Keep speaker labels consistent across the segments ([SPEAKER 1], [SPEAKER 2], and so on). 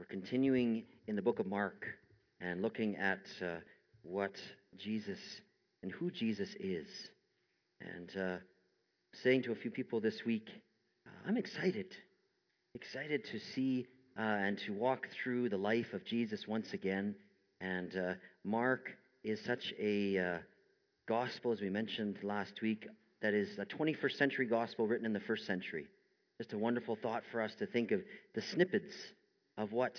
[SPEAKER 1] We're continuing in the book of Mark and looking at what Jesus and who Jesus is. And saying to a few people this week, I'm excited to see and to walk through the life of Jesus once again. And Mark is such a gospel, as we mentioned last week, that is a 21st century gospel written in the first century. Just a wonderful thought for us to think of the snippets of what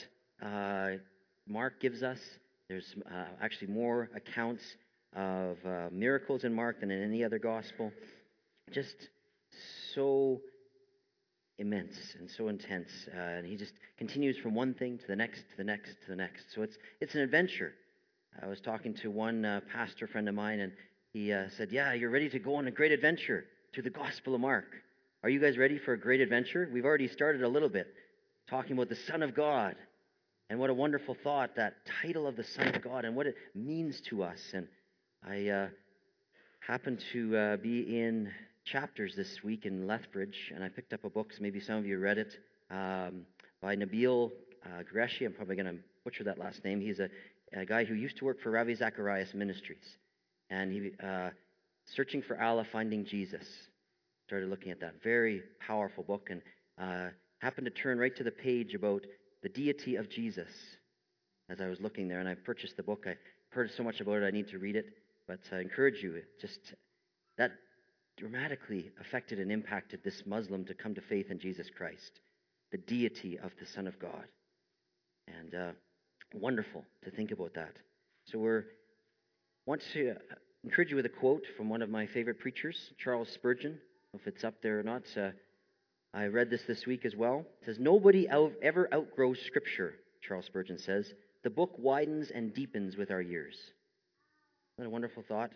[SPEAKER 1] Mark gives us. There's actually more accounts of miracles in Mark than in any other gospel. Just so immense and so intense. And he just continues from one thing to the next, to the next, to the next. So it's an adventure. I was talking to one pastor friend of mine, and he said, yeah, you're ready to go on a great adventure through the Gospel of Mark. Are you guys ready for a great adventure? We've already started a little bit talking about the Son of God. And what a wonderful thought, that title of the Son of God and what it means to us. And I happened to be in Chapters this week in Lethbridge, and I picked up a book, so maybe some of you read it, by Nabil Qureshi. I'm probably going to butcher that last name. He's a guy who used to work for Ravi Zacharias Ministries. And he, Searching for Allah, Finding Jesus. Started looking at that. Very powerful book, and happened to turn right to the page about the deity of Jesus as I was looking there. And I purchased the book. I heard so much about it, I need to read it. But I encourage you, that dramatically affected and impacted this Muslim to come to faith in Jesus Christ, the deity of the Son of God. And wonderful to think about that. So want to encourage you with a quote from one of my favorite preachers, Charles Spurgeon. I don't know if it's up there or not. I read this week as well. It says, nobody ever outgrows Scripture, Charles Spurgeon says. The book widens and deepens with our years. Isn't that a wonderful thought?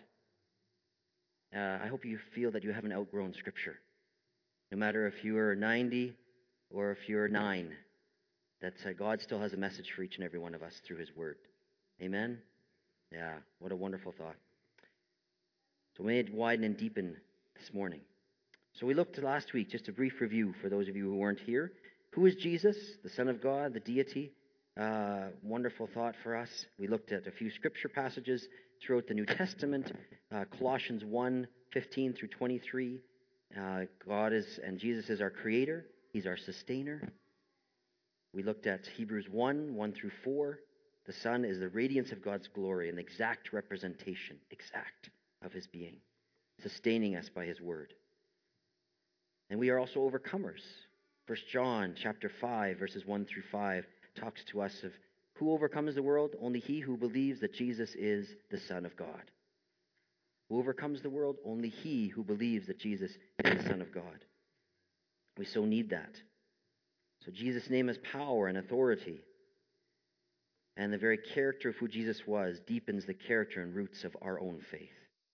[SPEAKER 1] I hope you feel that you haven't outgrown Scripture. No matter if you are 90 or if you're 9, that God still has a message for each and every one of us through His Word. Amen? Yeah, what a wonderful thought. So may it widen and deepen this morning. So we looked last week, just a brief review for those of you who weren't here. Who is Jesus, the Son of God, the deity? Wonderful thought for us. We looked at a few scripture passages throughout the New Testament. Colossians 1:15 through 23. God is, and Jesus is our creator. He's our sustainer. We looked at Hebrews 1 through 4. The Son is the radiance of God's glory, an exact representation, of His being, sustaining us by His word. And we are also overcomers. 1 John chapter 5, verses 1 through 5 talks to us of who overcomes the world? Only he who believes that Jesus is the Son of God. Who overcomes the world? Only he who believes that Jesus is the Son of God. We so need that. So Jesus' name has power and authority. And the very character of who Jesus was deepens the character and roots of our own faith.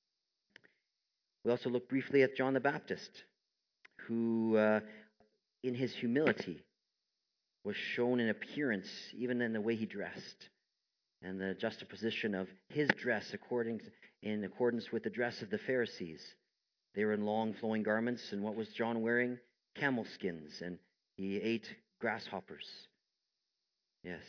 [SPEAKER 1] We also looked briefly at John the Baptist, who in his humility was shown in appearance, even in the way he dressed, and the juxtaposition of his dress in accordance with the dress of the Pharisees. They were in long flowing garments, and what was John wearing? Camel skins, and he ate grasshoppers. Yes.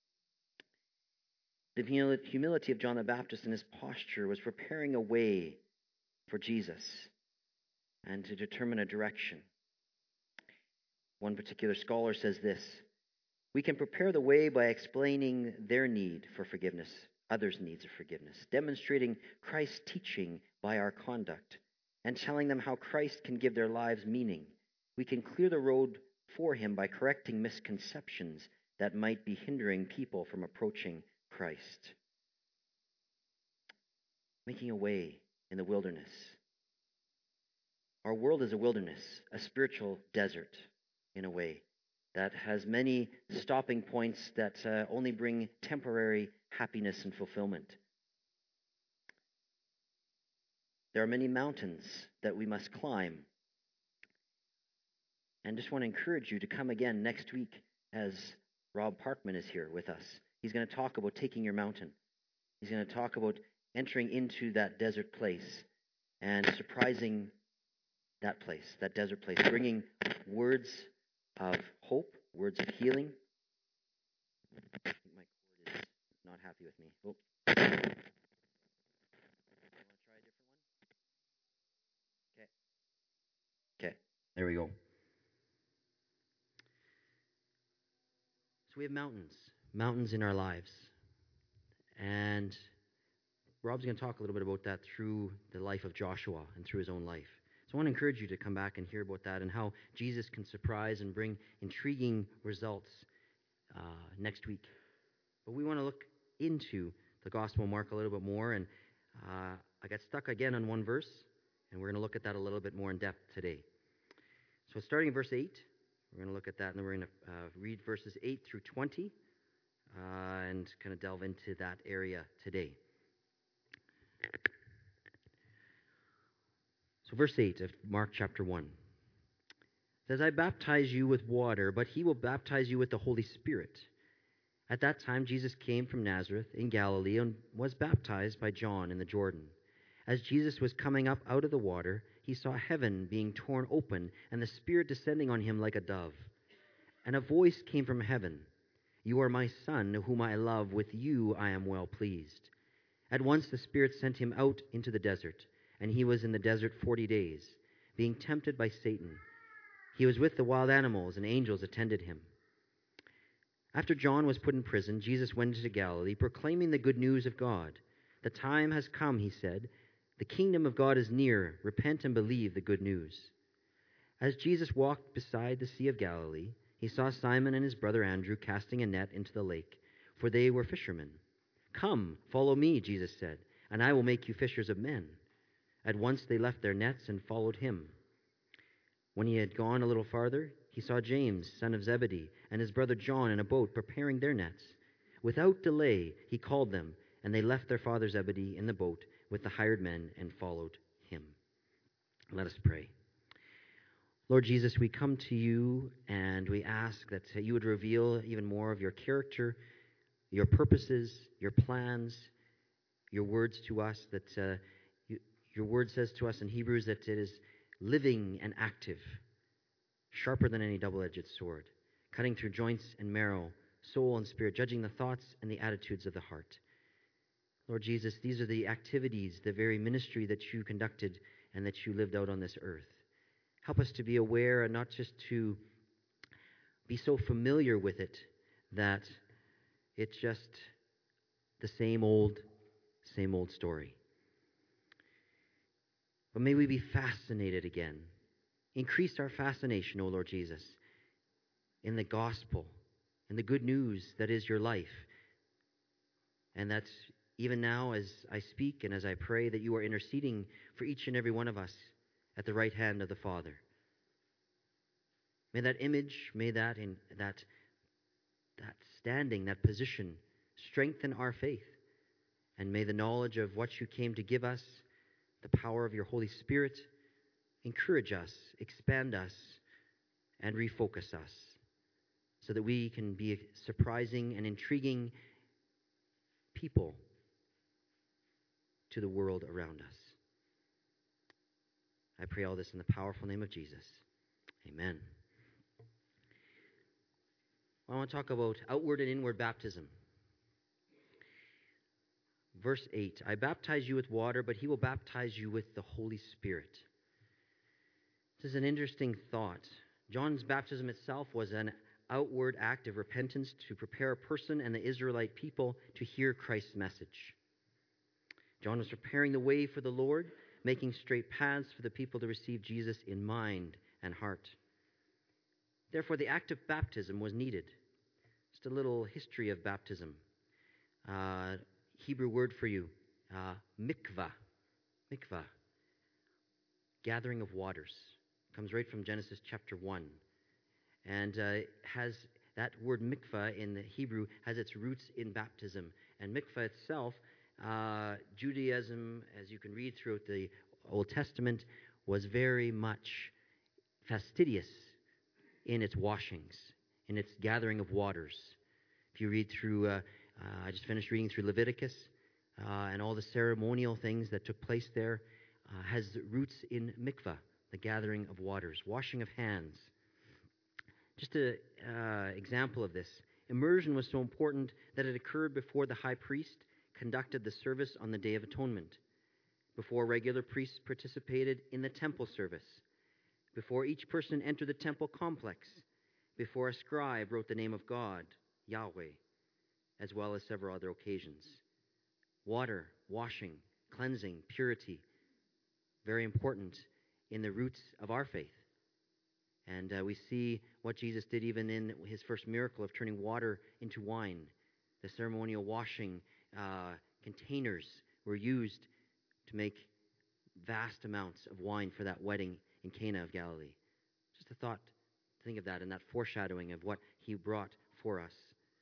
[SPEAKER 1] The humility of John the Baptist and his posture was preparing a way for Jesus and to determine a direction. One particular scholar says this: we can prepare the way by explaining their need for forgiveness, others' needs of forgiveness, demonstrating Christ's teaching by our conduct, and telling them how Christ can give their lives meaning. We can clear the road for Him by correcting misconceptions that might be hindering people from approaching Christ. Making a way in the wilderness. Our world is a wilderness, a spiritual desert in a way, that has many stopping points that only bring temporary happiness and fulfillment. There are many mountains that we must climb. And just want to encourage you to come again next week as Rob Parkman is here with us. He's going to talk about taking your mountain. He's going to talk about entering into that desert place and surprising that place, that desert place, bringing words of hope, words of healing, I think my cord is not happy with me. Oh. You want to try a different one? Okay. Okay. There we go. So we have mountains in our lives. And Rob's going to talk a little bit about that through the life of Joshua and through his own life. So I want to encourage you to come back and hear about that and how Jesus can surprise and bring intriguing results next week. But we want to look into the Gospel of Mark a little bit more. And I got stuck again on one verse, and we're going to look at that a little bit more in depth today. So starting in verse 8, we're going to look at that, and then we're going to read verses 8 through 20 and kind of delve into that area today. So verse 8 of Mark chapter 1 says, I baptize you with water, but he will baptize you with the Holy Spirit. At that time Jesus came from Nazareth in Galilee and was baptized by John in the Jordan. As Jesus was coming up out of the water, he saw heaven being torn open and the Spirit descending on him like a dove. And a voice came from heaven, You are my Son, whom I love. With you I am well pleased. At once the Spirit sent him out into the desert, and he was in the desert 40 days, being tempted by Satan. He was with the wild animals, and angels attended him. After John was put in prison, Jesus went into Galilee, proclaiming the good news of God. The time has come, he said. The kingdom of God is near. Repent and believe the good news. As Jesus walked beside the Sea of Galilee, he saw Simon and his brother Andrew casting a net into the lake, for they were fishermen. Come, follow me, Jesus said, and I will make you fishers of men. At once they left their nets and followed him. When he had gone a little farther, he saw James, son of Zebedee, and his brother John in a boat preparing their nets. Without delay, he called them, and they left their father Zebedee in the boat with the hired men and followed him. Let us pray. Lord Jesus, we come to you and we ask that you would reveal even more of your character, your purposes, your plans, your words to us, that your word says to us in Hebrews that it is living and active, sharper than any double-edged sword, cutting through joints and marrow, soul and spirit, judging the thoughts and the attitudes of the heart. Lord Jesus, these are the activities, the very ministry that you conducted and that you lived out on this earth. Help us to be aware and not just to be so familiar with it that it's just the same old story. But may we be fascinated again. Increase our fascination, O Lord Jesus, in the gospel, in the good news that is your life. And that's even now as I speak and as I pray that you are interceding for each and every one of us at the right hand of the Father. May that image, may that standing, that position, strengthen our faith. And may the knowledge of what you came to give us, the power of your Holy Spirit, encourage us, expand us, and refocus us so that we can be surprising and intriguing people to the world around us. I pray all this in the powerful name of Jesus. Amen. I want to talk about outward and inward baptism. Verse 8, I baptize you with water, but he will baptize you with the Holy Spirit. This is an interesting thought. John's baptism itself was an outward act of repentance to prepare a person and the Israelite people to hear Christ's message. John was preparing the way for the Lord, making straight paths for the people to receive Jesus in mind and heart. Therefore, the act of baptism was needed. Just a little history of baptism. Hebrew word for you, mikvah. Mikvah. Gathering of waters. Comes right from Genesis chapter 1. And has that word mikvah in the Hebrew has its roots in baptism. And mikvah itself, Judaism, as you can read throughout the Old Testament, was very much fastidious in its washings, in its gathering of waters. If you read through, I just finished reading through Leviticus, and all the ceremonial things that took place there has roots in mikvah, the gathering of waters, washing of hands. Just an example of this. immersion was so important that it occurred before the high priest conducted the service on the Day of Atonement, before regular priests participated in the temple service, before each person entered the temple complex, before a scribe wrote the name of God, Yahweh, as well as several other occasions. Water, washing, cleansing, purity, very important in the roots of our faith. And we see what Jesus did even in his first miracle of turning water into wine. The ceremonial washing containers were used to make vast amounts of wine for that wedding in Cana of Galilee. Just a thought to think of that and that foreshadowing of what he brought for us.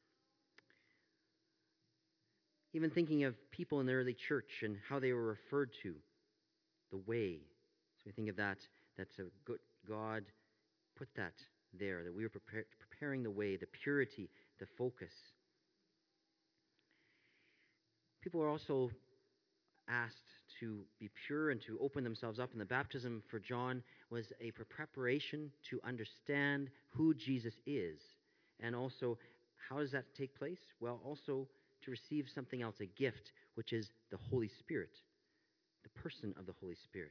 [SPEAKER 1] Even thinking of people in the early church and how they were referred to, the way. So we think of that, that's a good God put that there, that we were preparing the way, the purity, the focus. People are also asked to be pure and to open themselves up. And the baptism for John was a preparation to understand who Jesus is. And also, how does that take place? Well, also to receive something else, a gift, which is the Holy Spirit, the person of the Holy Spirit.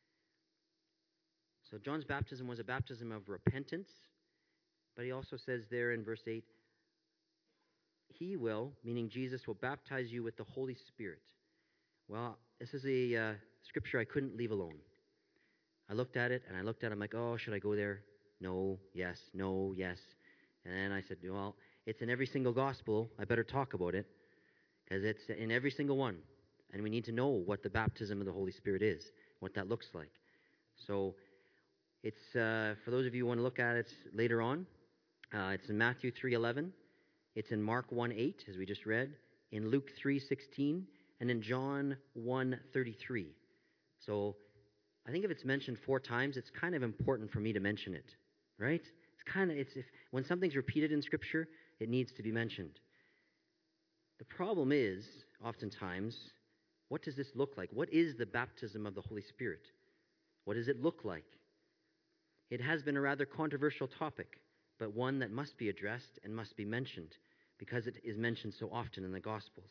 [SPEAKER 1] So John's baptism was a baptism of repentance, but he also says there in verse 8, he will, meaning Jesus, will baptize you with the Holy Spirit. Well, this is a scripture I couldn't leave alone. I looked at it, and I looked at it, I'm like, oh, should I go there? No, yes, no, yes. And then I said, well, it's in every single gospel. I better talk about it, because it's in every single one. And we need to know what the baptism of the Holy Spirit is, what that looks like. So it's, for those of you who want to look at it later on, it's in Matthew 3:11. It's in Mark 1:8, as we just read, in Luke 3:16, and in John 1:33. So I think if it's mentioned 4 times, it's kind of important for me to mention it, right? When something's repeated in Scripture, it needs to be mentioned. The problem is, oftentimes, what does this look like? What is the baptism of the Holy Spirit? What does it look like? It has been a rather controversial topic, but one that must be addressed and must be mentioned because it is mentioned so often in the Gospels.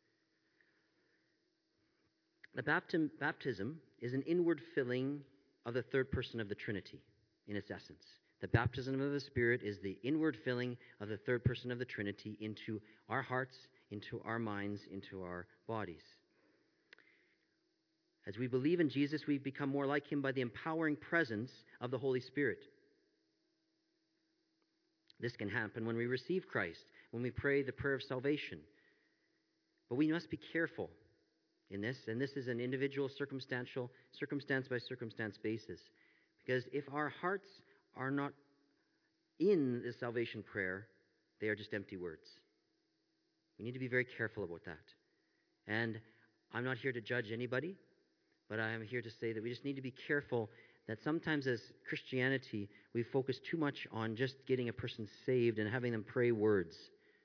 [SPEAKER 1] The baptism is an inward filling of the third person of the Trinity, in its essence. The baptism of the Spirit is the inward filling of the third person of the Trinity into our hearts, into our minds, into our bodies. As we believe in Jesus, we become more like him by the empowering presence of the Holy Spirit. This can happen when we receive Christ, when we pray the prayer of salvation. But we must be careful in this, and this is an individual, circumstance by circumstance basis. Because if our hearts are not in the salvation prayer, they are just empty words. We need to be very careful about that. And I'm not here to judge anybody, but I am here to say that we just need to be careful that sometimes as Christianity, we focus too much on just getting a person saved and having them pray words.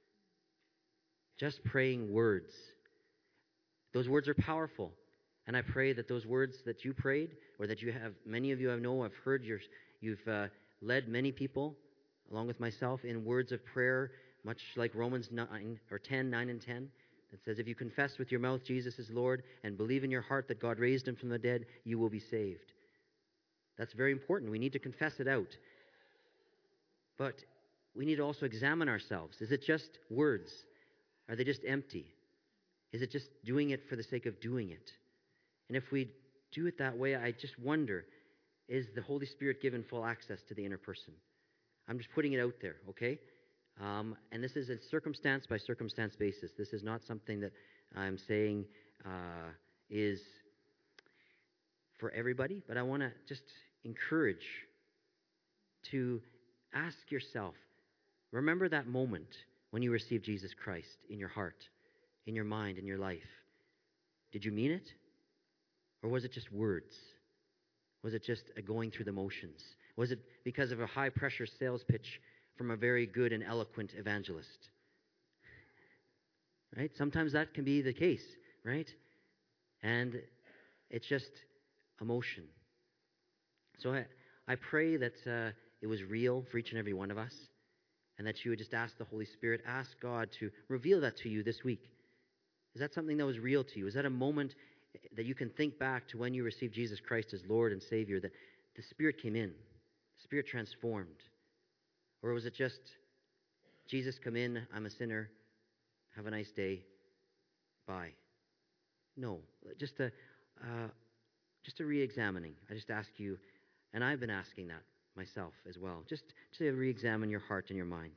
[SPEAKER 1] Just praying words. Those words are powerful. And I pray that those words that you prayed, or that you have, many of you I know have heard, you've led many people, along with myself, in words of prayer, much like Romans 9 and 10. It says, if you confess with your mouth Jesus is Lord and believe in your heart that God raised him from the dead, you will be saved. That's very important. We need to confess it out. But we need to also examine ourselves. Is it just words? Are they just empty? Is it just doing it for the sake of doing it? And if we do it that way, I just wonder, is the Holy Spirit given full access to the inner person? I'm just putting it out there, okay? And this is a circumstance by circumstance basis. This is not something that I'm saying is for everybody, but I want to just encourage to ask yourself, remember that moment when you received Jesus Christ in your heart, in your mind, in your life. Did you mean it? Or was it just words? Was it just a going through the motions? Was it because of a high-pressure sales pitch from a very good and eloquent evangelist? Right? Sometimes that can be the case, right? And it's just emotion. So I pray that it was real for each and every one of us, and that you would just ask the Holy Spirit, ask God to reveal that to you this week. Is that something that was real to you? Is that a moment that you can think back to when you received Jesus Christ as Lord and Savior, that the Spirit came in, the Spirit transformed? Or was it just, Jesus, come in, I'm a sinner, have a nice day, bye? No, just a re-examining. I just ask you, and I've been asking that myself as well, just to re-examine your heart and your mind.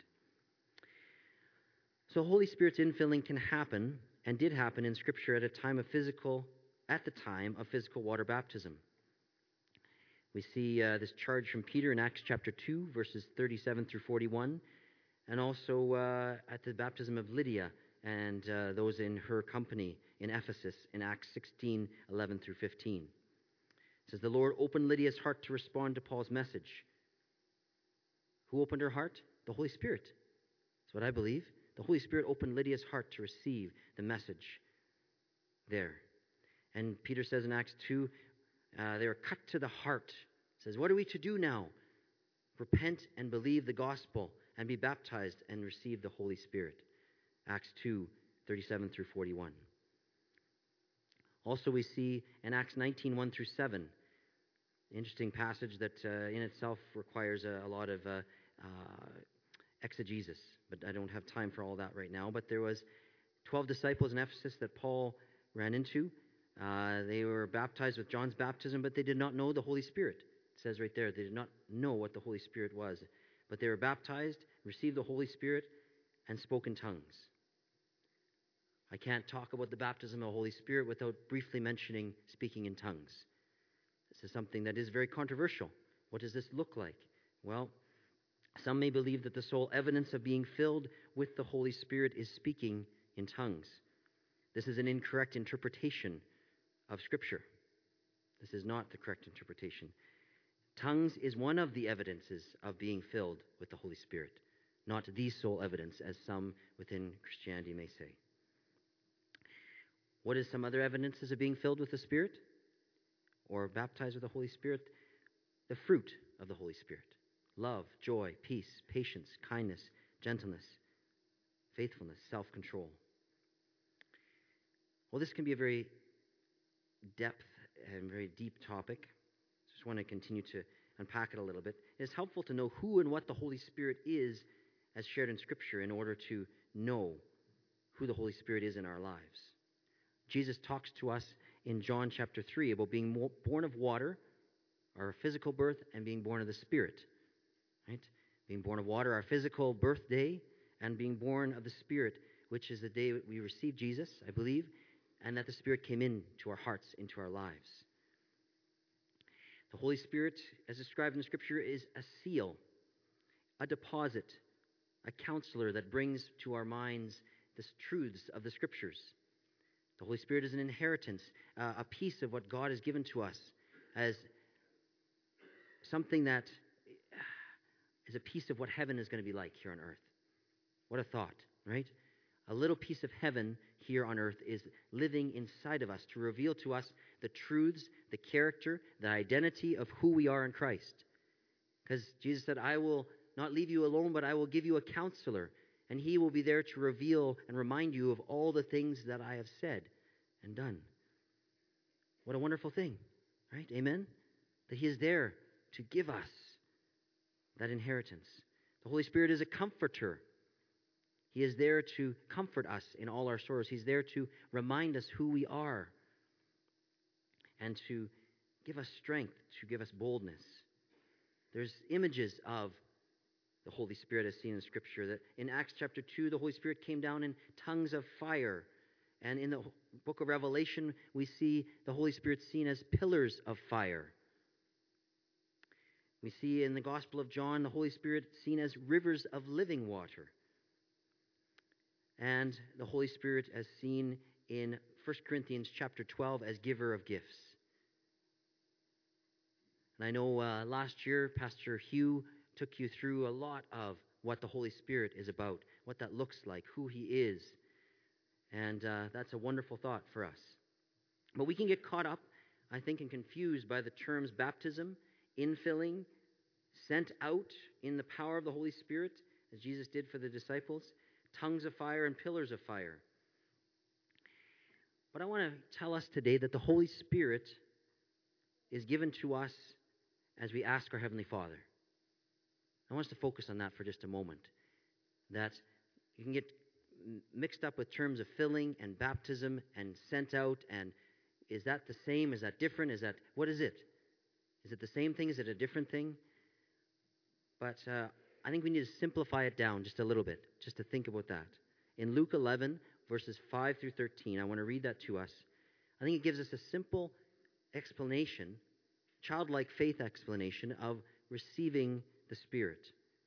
[SPEAKER 1] So Holy Spirit's infilling can happen, and did happen in Scripture at the time of physical water baptism. We see this charge from Peter in Acts chapter 2, verses 37 through 41, and also at the baptism of Lydia and those in her company in Ephesus in Acts 16, 11 through 15. It says, the Lord opened Lydia's heart to respond to Paul's message. Who opened her heart? The Holy Spirit. That's what I believe. The Holy Spirit opened Lydia's heart to receive the message there. And Peter says in Acts 2, they were cut to the heart. He says, what are we to do now? Repent and believe the gospel and be baptized and receive the Holy Spirit. Acts 2, 37 through 41. Also we see in Acts 19, 1 through 7, interesting passage that in itself requires a lot of exegesis, but I don't have time for all that right now. But there was 12 disciples in Ephesus that Paul ran into. They were baptized with John's baptism, but they did not know the Holy Spirit. It says right there, they did not know what the Holy Spirit was. But they were baptized, received the Holy Spirit, and spoke in tongues. I can't talk about the baptism of the Holy Spirit without briefly mentioning speaking in tongues. This is something that is very controversial. What does this look like? Well, some may believe that the sole evidence of being filled with the Holy Spirit is speaking in tongues. This is an incorrect interpretation of Scripture. This is not the correct interpretation. Tongues is one of the evidences of being filled with the Holy Spirit, not the sole evidence, as some within Christianity may say. What is some other evidences of being filled with the Spirit or baptized with the Holy Spirit? The fruit of the Holy Spirit. Love, joy, peace, patience, kindness, gentleness, faithfulness, self-control. Well, this can be a very depth and very deep topic. Just want to continue to unpack it a little bit. It's helpful to know who and what the Holy Spirit is as shared in Scripture in order to know who the Holy Spirit is in our lives. Jesus talks to us in John chapter 3 about being born of water, our physical birth, and being born of the Spirit. Right? Being born of water, our physical birthday, and being born of the Spirit, which is the day we received Jesus, I believe, and that the Spirit came into our hearts, into our lives. The Holy Spirit, as described in Scripture, is a seal, a deposit, a counselor that brings to our minds the truths of the Scriptures. The Holy Spirit is an inheritance, a piece of what God has given to us as something that is a piece of what heaven is going to be like here on earth. What a thought, right? A little piece of heaven here on earth is living inside of us to reveal to us the truths, the character, the identity of who we are in Christ. Because Jesus said, I will not leave you alone, but I will give you a counselor, and he will be there to reveal and remind you of all the things that I have said and done. What a wonderful thing, right? Amen? That he is there to give us that inheritance. The Holy Spirit is a comforter. He is there to comfort us in all our sorrows. He's there to remind us who we are and to give us strength, to give us boldness. There's images of the Holy Spirit as seen in Scripture. That in Acts chapter 2, the Holy Spirit came down in tongues of fire. And in the book of Revelation, we see the Holy Spirit seen as pillars of fire. We see in the Gospel of John, the Holy Spirit seen as rivers of living water. And the Holy Spirit as seen in 1 Corinthians chapter 12 as giver of gifts. And I know last year, Pastor Hugh took you through a lot of what the Holy Spirit is about, what that looks like, who he is. And that's a wonderful thought for us. But we can get caught up, I think, and confused by the terms baptism, infilling, sent out in the power of the Holy Spirit, as Jesus did for the disciples, tongues of fire and pillars of fire. But I want to tell us today that the Holy Spirit is given to us as we ask our Heavenly Father. I want us to focus on that for just a moment. That you can get mixed up with terms of filling and baptism and sent out, and is that the same? Is that different? What is it? Is it the same thing? Is it a different thing? But I think we need to simplify it down just a little bit, just to think about that. In Luke 11, verses 5 through 13, I want to read that to us. I think it gives us a simple explanation, childlike faith explanation of receiving the Spirit.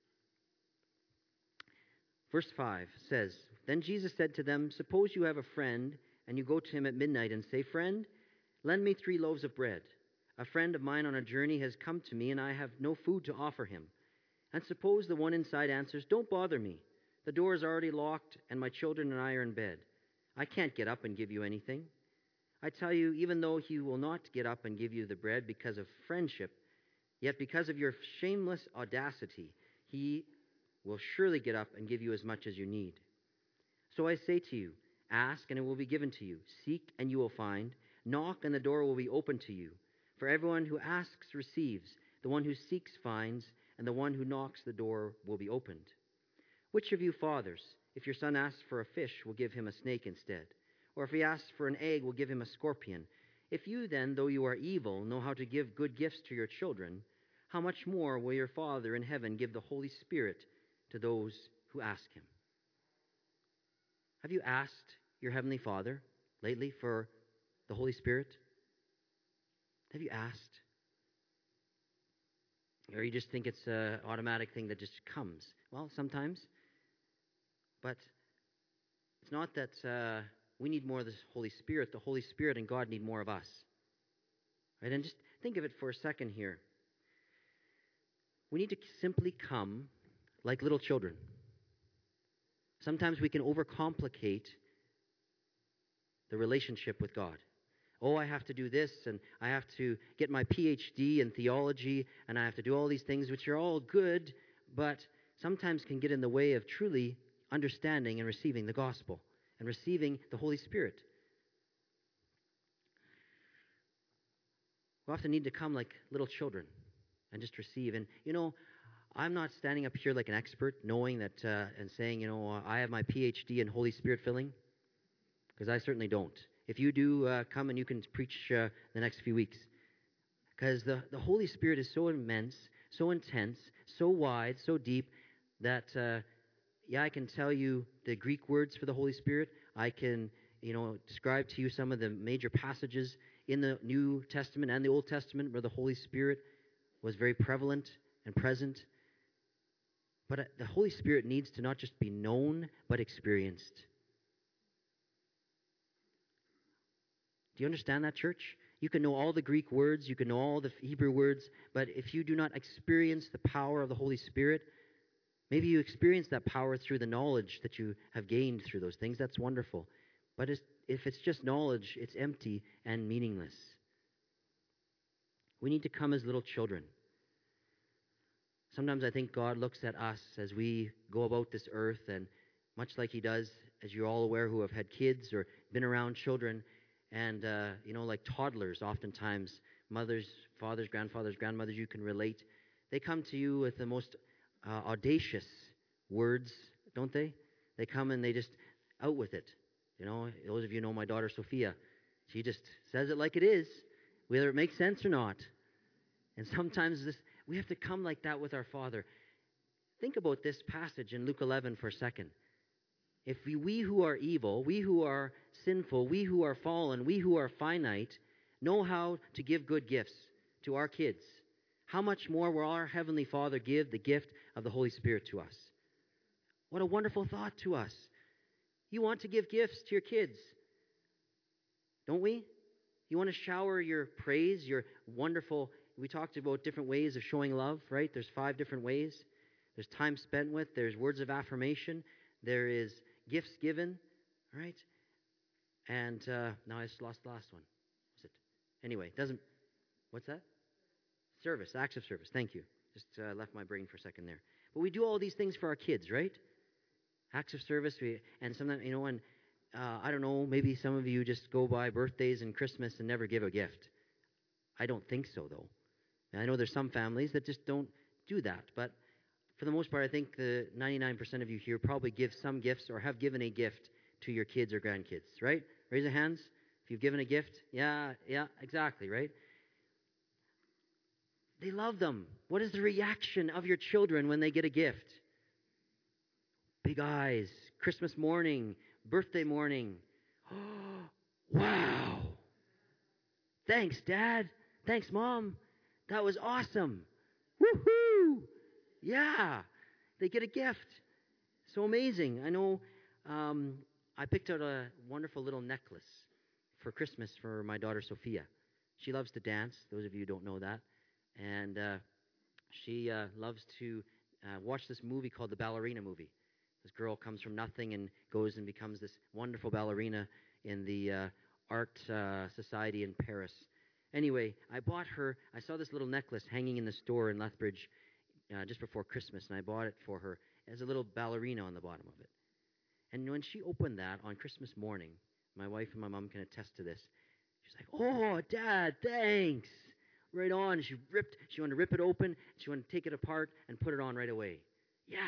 [SPEAKER 1] Verse 5 says, "Then Jesus said to them, 'Suppose you have a friend, and you go to him at midnight and say, "Friend, lend me 3 loaves of bread. A friend of mine on a journey has come to me, and I have no food to offer him." And suppose the one inside answers, "Don't bother me. The door is already locked, and my children and I are in bed. I can't get up and give you anything." I tell you, even though he will not get up and give you the bread because of friendship, yet because of your shameless audacity, he will surely get up and give you as much as you need. So I say to you, ask and it will be given to you. Seek and you will find. Knock and the door will be opened to you. For everyone who asks receives. The one who seeks finds. And the one who knocks, the door will be opened. Which of you fathers, if your son asks for a fish, will give him a snake instead? Or if he asks for an egg, will give him a scorpion? If you then, though you are evil, know how to give good gifts to your children, how much more will your Father in heaven give the Holy Spirit to those who ask him? Have you asked your Heavenly Father lately for the Holy Spirit? Have you asked? Or you just think it's an automatic thing that just comes? Well, sometimes. But it's not that we need more of the Holy Spirit. The Holy Spirit and God need more of us. Right? And just think of it for a second here. We need to simply come like little children. Sometimes we can overcomplicate the relationship with God. Oh, I have to do this, and I have to get my PhD in theology, and I have to do all these things, which are all good, but sometimes can get in the way of truly understanding and receiving the gospel and receiving the Holy Spirit. We often need to come like little children and just receive. And, I'm not standing up here like an expert, knowing that and saying, I have my PhD in Holy Spirit filling, because I certainly don't. If you do, come and you can preach the next few weeks. Because the Holy Spirit is so immense, so intense, so wide, so deep, that, I can tell you the Greek words for the Holy Spirit. I can, describe to you some of the major passages in the New Testament and the Old Testament where the Holy Spirit was very prevalent and present. But the Holy Spirit needs to not just be known, but experienced. Do you understand that, church? You can know all the Greek words, you can know all the Hebrew words, but if you do not experience the power of the Holy Spirit, maybe you experience that power through the knowledge that you have gained through those things. That's wonderful. But if it's just knowledge, it's empty and meaningless. We need to come as little children. Sometimes I think God looks at us as we go about this earth, and much like he does, as you're all aware who have had kids or been around children, and, like toddlers, oftentimes, mothers, fathers, grandfathers, grandmothers, you can relate. They come to you with the most audacious words, don't they? They come and they just out with it. Those of you know my daughter Sophia. She just says it like it is, whether it makes sense or not. And sometimes we have to come like that with our Father. Think about this passage in Luke 11 for a second. If we who are evil, we who are sinful, we who are fallen, we who are finite, know how to give good gifts to our kids, how much more will our Heavenly Father give the gift of the Holy Spirit to us? What a wonderful thought to us. You want to give gifts to your kids, don't we? You want to shower your praise, your wonderful. We talked about different ways of showing love, right? There's 5 different ways. There's time spent with. There's words of affirmation. There is gifts given, right? And now I just lost the last one. Was it? Anyway, what's that? Service, acts of service. Thank you. Just left my brain for a second there.
[SPEAKER 2] But we do all these things for our kids, right? Acts of service. And sometimes, and I don't know, maybe some of you just go by birthdays and Christmas and never give a gift. I don't think so, though. And I know there's some families that just don't do that. But for the most part, I think the 99% of you here probably give some gifts or have given a gift to your kids or grandkids, right? Raise your hands if you've given a gift. Yeah, exactly, right? They love them. What is the reaction of your children when they get a gift? Big eyes, Christmas morning, birthday morning. Oh, wow. Thanks, Dad. Thanks, Mom. That was awesome. Woohoo! Yeah. They get a gift. So amazing. I know I picked out a wonderful little necklace for Christmas for my daughter, Sophia. She loves to dance, those of you who don't know that. And she loves to watch this movie called The Ballerina Movie. This girl comes from nothing and goes and becomes this wonderful ballerina in the art society in Paris. Anyway, I saw this little necklace hanging in the store in Lethbridge just before Christmas, and I bought it for her as a little ballerina on the bottom of it. And when she opened that on Christmas morning, my wife and my mom can attest to this, she's like, "Oh, Dad, thanks." Right on. She wanted to rip it open, she wanted to take it apart and put it on right away. Yeah.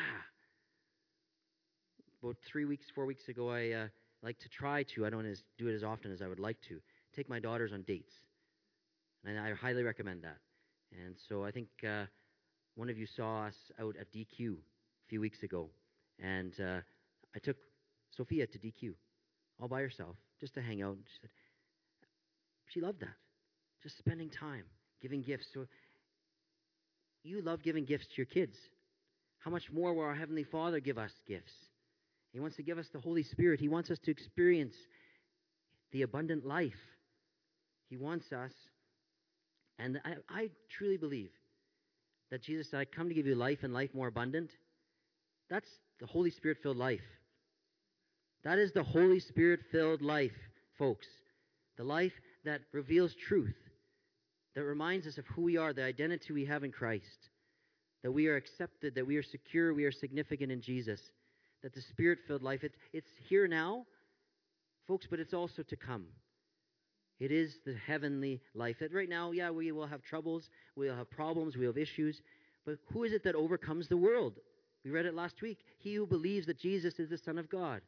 [SPEAKER 2] About 4 weeks ago, I like to try to, I don't do it as often as I would like to, take my daughters on dates. And I highly recommend that. And so I think one of you saw us out at DQ a few weeks ago. And I took Sophia to DQ all by herself just to hang out. She loved that. Just spending time, giving gifts. So you love giving gifts to your kids. How much more will our Heavenly Father give us gifts? He wants to give us the Holy Spirit. He wants us to experience the abundant life. He wants us. And I truly believe that Jesus said, "I come to give you life and life more abundant." That's the Holy Spirit-filled life. That is the Holy Spirit-filled life, folks. The life that reveals truth, that reminds us of who we are, the identity we have in Christ, that we are accepted, that we are secure, we are significant in Jesus, that the Spirit-filled life, it's here now, folks, but it's also to come. It is the heavenly life. That right now, yeah, we will have troubles, we will have problems, we will have issues, but who is it that overcomes the world? We read it last week. He who believes that Jesus is the Son of God.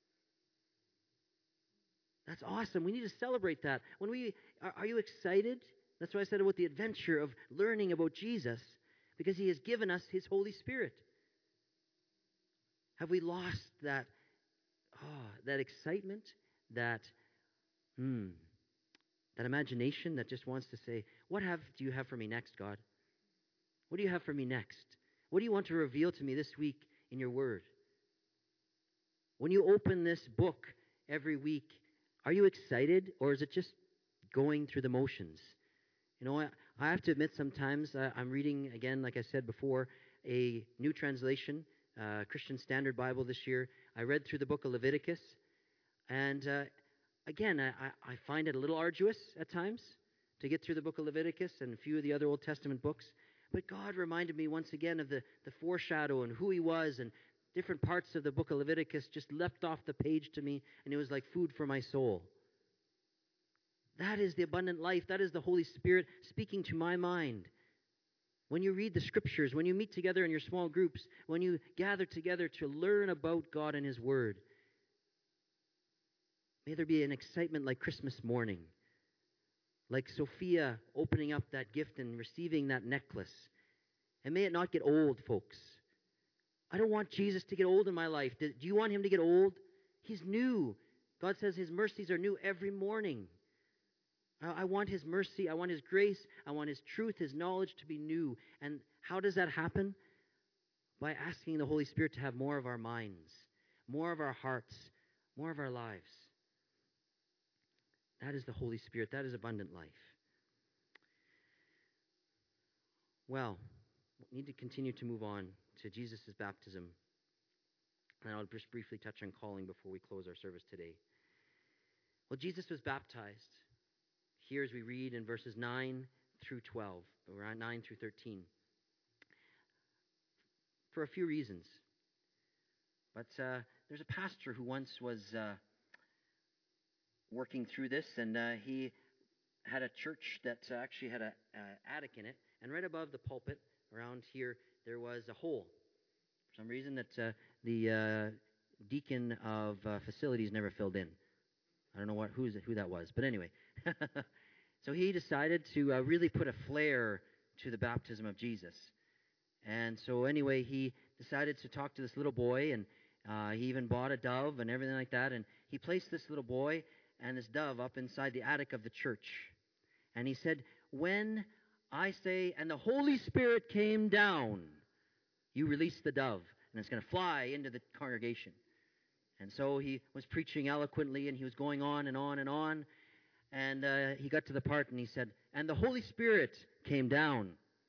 [SPEAKER 2] That's awesome. We need to celebrate that. Are you excited? That's why I said about the adventure of learning about Jesus, because He has given us His Holy Spirit. Have we lost that excitement, that imagination that just wants to say, "What do you have for me next, God? What do you have for me next? What do you want to reveal to me this week in your word?" When you open this book every week, are you excited, or is it just going through the motions? I have to admit sometimes I'm reading, again, like I said before, a new translation, Christian Standard Bible this year. I read through the book of Leviticus, and again, I find it a little arduous at times to get through the book of Leviticus and a few of the other Old Testament books. But God reminded me once again of the foreshadow and who He was, and different parts of the book of Leviticus just leapt off the page to me, and it was like food for my soul. That is the abundant life. That is the Holy Spirit speaking to my mind. When you read the Scriptures, when you meet together in your small groups, when you gather together to learn about God and His Word, may there be an excitement like Christmas morning, like Sophia opening up that gift and receiving that necklace. And may it not get old, folks. I don't want Jesus to get old in my life. Do you want Him to get old? He's new. God says His mercies are new every morning. I want His mercy. I want His grace. I want His truth, His knowledge to be new. And how does that happen? By asking the Holy Spirit to have more of our minds, more of our hearts, more of our lives. That is the Holy Spirit. That is abundant life. Well, we need to continue to move on to Jesus' baptism. And I'll just briefly touch on calling before we close our service today. Well, Jesus was baptized. Here, as we read in verses 9 through 12, around 9 through 13. for a few reasons. But there's a pastor who once was working through this, and he had a church that actually had an attic in it, and right above the pulpit, around here, there was a hole. For some reason, that the deacon of facilities never filled in. I don't know who that was, but anyway. So he decided to really put a flair to the baptism of Jesus. And so anyway, he decided to talk to this little boy, and he even bought a dove and everything like that, and he placed this little boy and this dove up inside the attic of the church. And he said, when I say, and the Holy Spirit came down, you release the dove, and it's going to fly into the congregation. And so he was preaching eloquently, and he was going on and on and on. And he got to the part, and he said, and the Holy Spirit came down.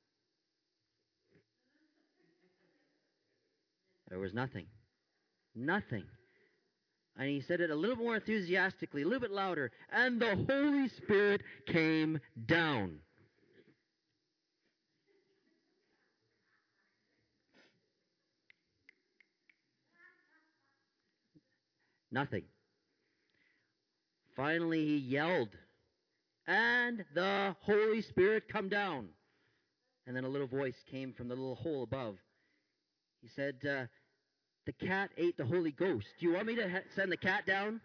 [SPEAKER 2] There was nothing. Nothing. And he said it a little more enthusiastically, a little bit louder. And the Holy Spirit came down. Nothing. Finally, he yelled, and the Holy Spirit come down. And then a little voice came from the little hole above. He said, the cat ate the Holy Ghost. Do you want me to send the cat down?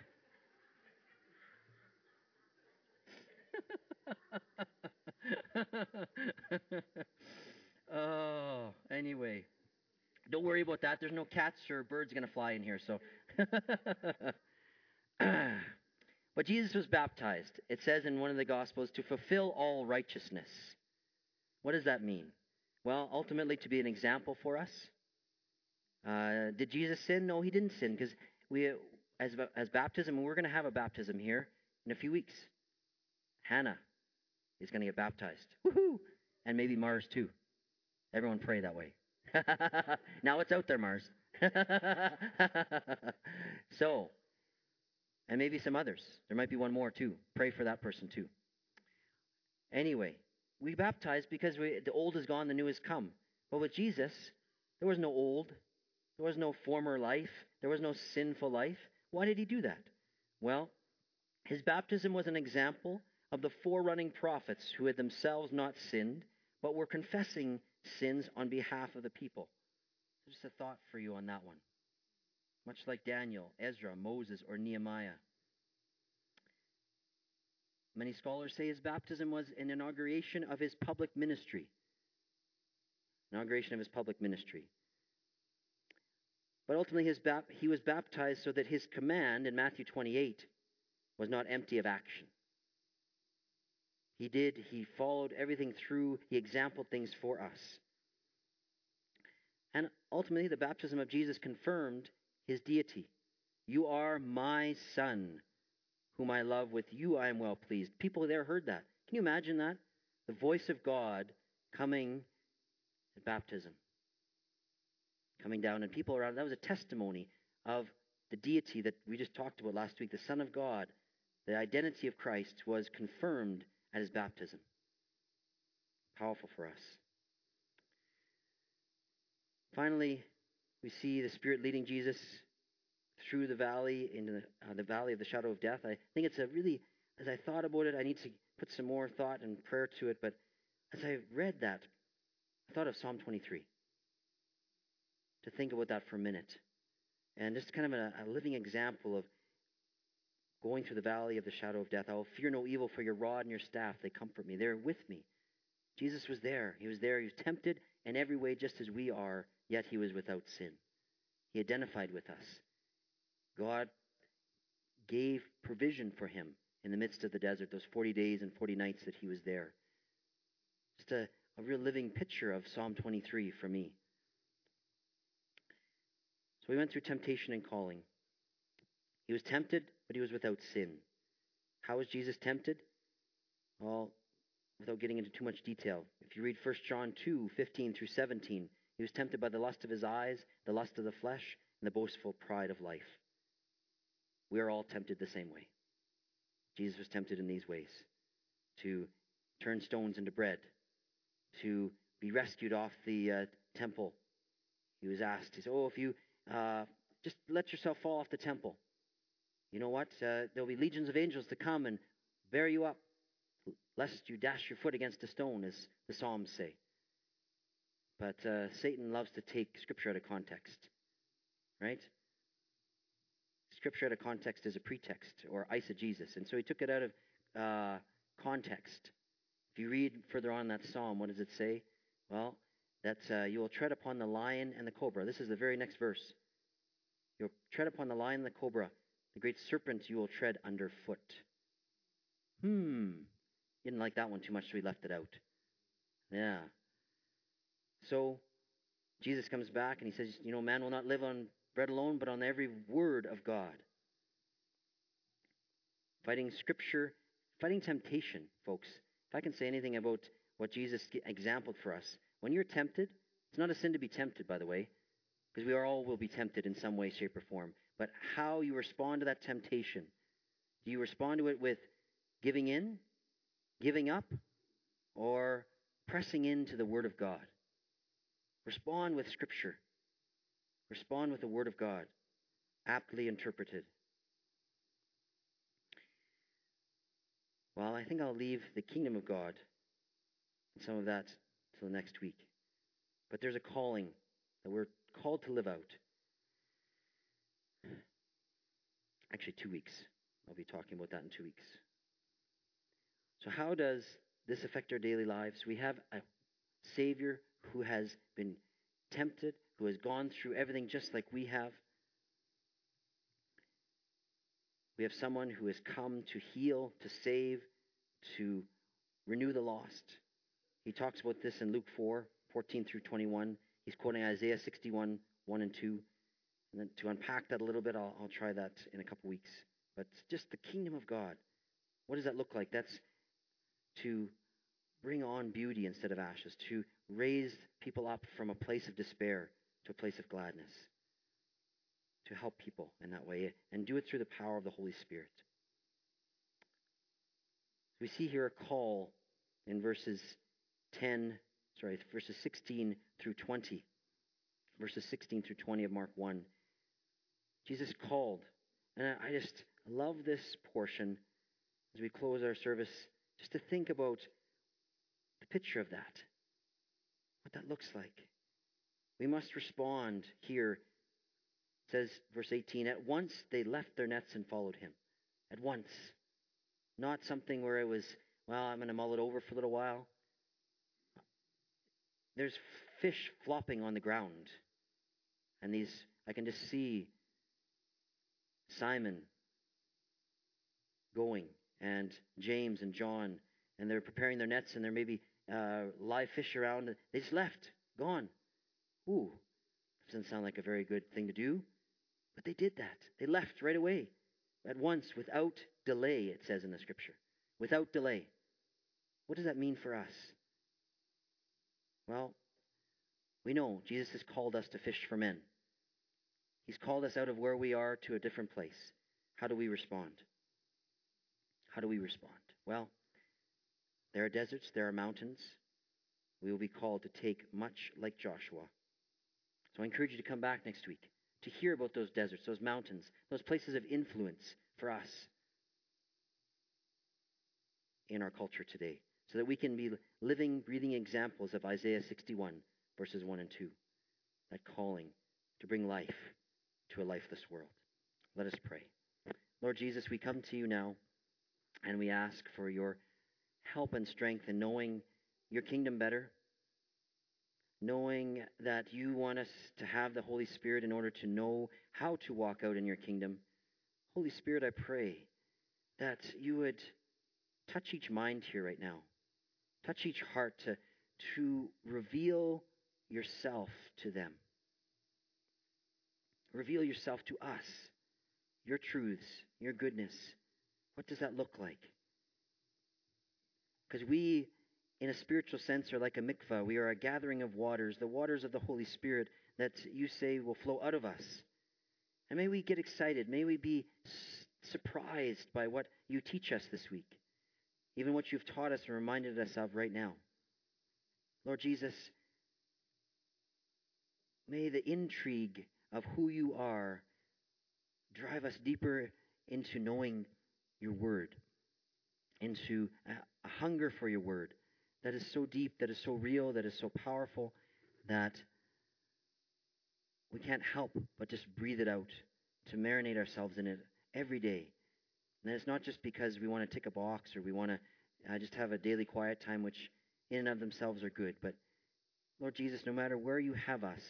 [SPEAKER 2] Oh, anyway. Don't worry about that. There's no cats or birds going to fly in here, so. But Jesus was baptized. It says in one of the Gospels, to fulfill all righteousness. What does that mean? Well, ultimately to be an example for us. Did Jesus sin? No, he didn't sin, because as baptism, and we're going to have a baptism here in a few weeks. Hannah is going to get baptized. Woohoo! And maybe Mars too. Everyone pray that way. Now it's out there, Mars. So, and maybe some others. There might be one more too. Pray for that person too. Anyway, we baptize because the old is gone, the new has come. But with Jesus, there was no old. There was no former life. There was no sinful life. Why did he do that? Well, his baptism was an example of the forerunning prophets who had themselves not sinned, but were confessing sins on behalf of the people. Just a thought for you on that one. Much like Daniel, Ezra, Moses, or Nehemiah. Many scholars say his baptism was an inauguration of his public ministry. Inauguration of his public ministry. But ultimately, he was baptized so that his command in Matthew 28 was not empty of action. He followed everything through, he exampled things for us. And ultimately, the baptism of Jesus confirmed his deity. You are my son, whom I love. With you I am well pleased. People there heard that. Can you imagine that? The voice of God coming at baptism. Coming down, and people around. That was a testimony of the deity that we just talked about last week. The Son of God, the identity of Christ was confirmed at his baptism. Powerful for us. Finally, we see the Spirit leading Jesus through the valley, into the valley of the shadow of death. I think it's a really, as I thought about it, I need to put some more thought and prayer to it, but as I read that, I thought of Psalm 23. To think about that for a minute. And just kind of a living example of going through the valley of the shadow of death. I will fear no evil, for your rod and your staff, they comfort me. They're with me. Jesus was there. He was there. He was tempted in every way just as we are, yet he was without sin. He identified with us. God gave provision for him in the midst of the desert, those 40 days and 40 nights that he was there. Just a real living picture of Psalm 23 for me. So we went through temptation and calling. He was tempted, but he was without sin. How was Jesus tempted? Well, without getting into too much detail, if you read 1 John 2, 15 through 17, he was tempted by the lust of his eyes, the lust of the flesh, and the boastful pride of life. We are all tempted the same way. Jesus was tempted in these ways. To turn stones into bread. To be rescued off the temple
[SPEAKER 1] He was asked, he said, if you just let yourself fall off the temple, you know what? There'll be legions of angels to come and bear you up, lest you dash your foot against a stone, as the Psalms say. But Satan loves to take Scripture out of context, right? Scripture out of context is a pretext or eisegesis. And so he took it out of context. If you read further on that psalm, what does it say? Well, that you will tread upon the lion and the cobra. This is the very next verse. You'll tread upon the lion and the cobra. The great serpent you will tread underfoot. Didn't like that one too much, so we left it out. Yeah. So Jesus comes back and he says, man will not live on bread alone, but on every word of God. Fighting Scripture, fighting temptation, folks. If I can say anything about what Jesus exampled for us, when you're tempted, it's not a sin to be tempted, by the way, because we all will be tempted in some way, shape, or form. But how you respond to that temptation, do you respond to it with giving in, giving up, or pressing into the Word of God? Respond with Scripture. Respond with the Word of God, aptly interpreted. Well, I think I'll leave the kingdom of God and some of that till next week. But there's a calling that we're called to live out. Actually, 2 weeks. I'll be talking about that in 2 weeks. So how does this affect our daily lives? We have a Savior who has been tempted, who has gone through everything just like we have. We have someone who has come to heal, to save, to renew the lost. He talks about this in Luke 4:14 through 21. He's quoting Isaiah 61, 1 and 2. And then to unpack that a little bit, I'll try that in a couple weeks. But just the kingdom of God. What does that look like? That's to bring on beauty instead of ashes, to raise people up from a place of despair to a place of gladness, to help people in that way, and do it through the power of the Holy Spirit. We see here a call in verses 16 through 20. Verses 16 through 20 of Mark 1. Jesus called. And I just love this portion as we close our service, just to think about the picture of that, what that looks like. We must respond here. It says, verse 18, at once they left their nets and followed him. At once. Not something where it was, I'm going to mull it over for a little while. There's fish flopping on the ground. And I can just see Simon going, and James and John, and they're preparing their nets, and there may be live fish around. They just left, gone. Ooh, doesn't sound like a very good thing to do, but they did that. They left right away, at once, without delay, it says in the Scripture. Without delay. What does that mean for us? Well, we know Jesus has called us to fish for men. He's called us out of where we are to a different place. How do we respond? How do we respond? Well, there are deserts, there are mountains. We will be called to take much like Joshua. So I encourage you to come back next week to hear about those deserts, those mountains, those places of influence for us in our culture today, so that we can be living, breathing examples of Isaiah 61, verses 1 and 2, that calling to bring life to a lifeless world. Let us pray. Lord Jesus, we come to you now, and we ask for your help and strength in knowing your kingdom better, knowing that you want us to have the Holy Spirit in order to know how to walk out in your kingdom. Holy Spirit, I pray that you would touch each mind here right now. Touch each heart to reveal yourself to them. Reveal yourself to us, your truths, your goodness. What does that look like? Because we, in a spiritual sense, are like a mikvah. We are a gathering of waters, the waters of the Holy Spirit that you say will flow out of us. And may we get excited. May we be surprised by what you teach us this week, even what you've taught us and reminded us of right now. Lord Jesus, May the intrigue of who you are drive us deeper into knowing your word, into a hunger for your word that is so deep, that is so real, that is so powerful, that we can't help but just breathe it out, to marinate ourselves in it every day. And it's not just because we want to tick a box or we want to just have a daily quiet time, which in and of themselves are good. But Lord Jesus, no matter where you have us,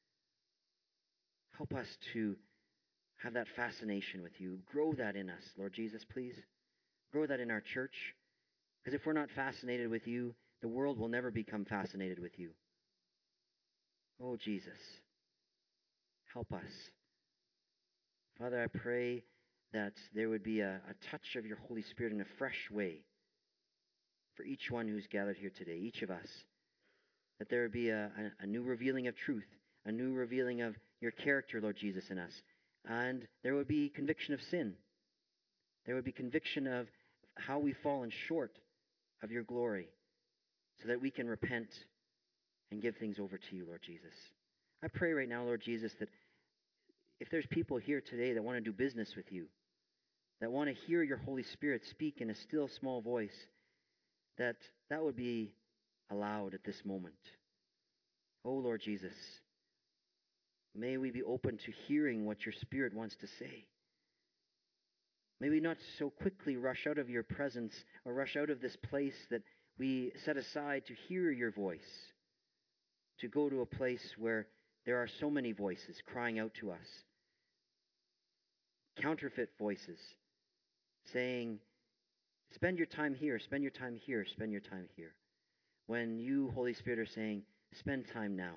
[SPEAKER 1] help us to have that fascination with you. Grow that in us, Lord Jesus, please. Grow that in our church. Because if we're not fascinated with you, the world will never become fascinated with you. Oh, Jesus, help us. Father, I pray that there would be a touch of your Holy Spirit in a fresh way for each one who's gathered here today, each of us. That there would be a new revealing of truth, a new revealing of your character, Lord Jesus, in us. And there would be conviction of sin. There would be conviction of how we've fallen short of your glory, so that we can repent and give things over to you, Lord Jesus. I pray right now, Lord Jesus, that if there's people here today that want to do business with you, that want to hear your Holy Spirit speak in a still small voice, that would be allowed at this moment. Oh, Lord Jesus, may we be open to hearing what your Spirit wants to say. May we not so quickly rush out of your presence or rush out of this place that we set aside to hear your voice, to go to a place where there are so many voices crying out to us, counterfeit voices saying, spend your time here, spend your time here, spend your time here. When you, Holy Spirit, are saying, spend time now.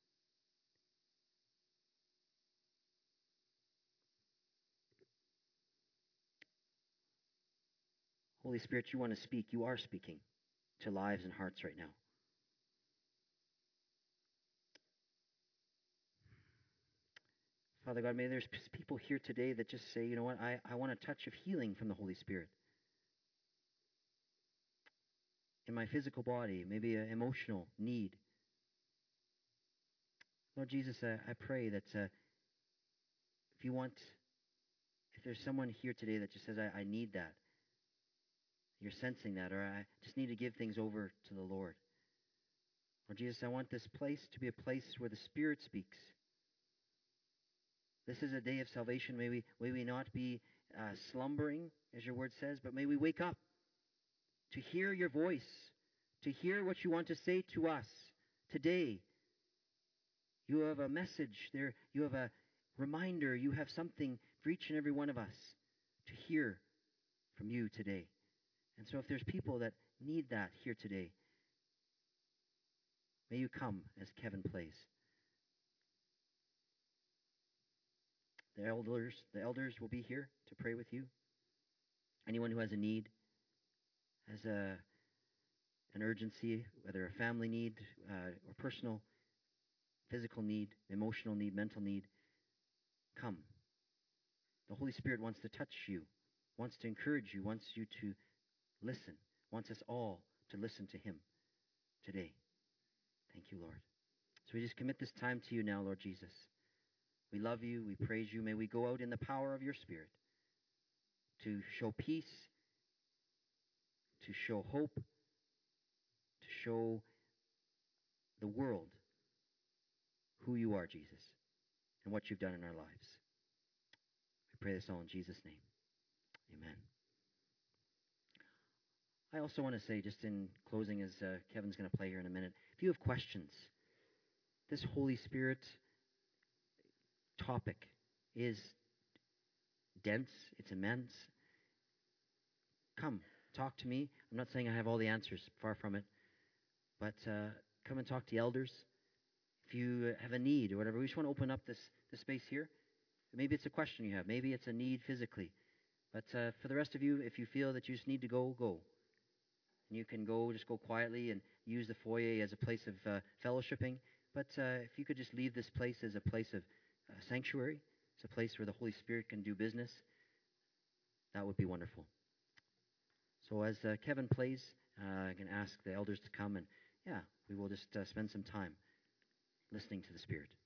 [SPEAKER 1] Holy Spirit, you want to speak. You are speaking to lives and hearts right now. Father God, may there's people here today that just say, you know what, I want a touch of healing from the Holy Spirit. In my physical body, maybe an emotional need. Lord Jesus, I pray that if there's someone here today that just says, I need that, you're sensing that, or I just need to give things over to the Lord. Lord Jesus, I want this place to be a place where the Spirit speaks. This is a day of salvation. May we not be slumbering, as your word says, but may we wake up to hear your voice, to hear what you want to say to us today. You have a message there. You have a reminder. You have something for each and every one of us to hear from you today. And so if there's people that need that here today, may you come as Kevin plays. The elders will be here to pray with you. Anyone who has a need, has an urgency, whether a family need or personal, physical need, emotional need, mental need, come. The Holy Spirit wants to touch you, wants to encourage you, wants you to listen, wants us all to listen to him today. Thank you, Lord. So we just commit this time to you now, Lord Jesus. We love you. We praise you. May we go out in the power of your Spirit to show peace, to show hope, to show the world who you are, Jesus, and what you've done in our lives. We pray this all in Jesus' name. Amen. I also want to say, just in closing, as Kevin's going to play here in a minute, if you have questions, this Holy Spirit topic is dense, it's immense. Come, talk to me. I'm not saying I have all the answers, far from it, but come and talk to the elders. If you have a need or whatever, we just want to open up this space here. Maybe it's a question you have. Maybe it's a need physically. But for the rest of you, if you feel that you just need to go, go. And you can go, just go quietly and use the foyer as a place of fellowshipping. But if you could just leave this place as a place of sanctuary, it's a place where the Holy Spirit can do business, that would be wonderful. So as Kevin plays, I can ask the elders to come, and we will just spend some time listening to the Spirit.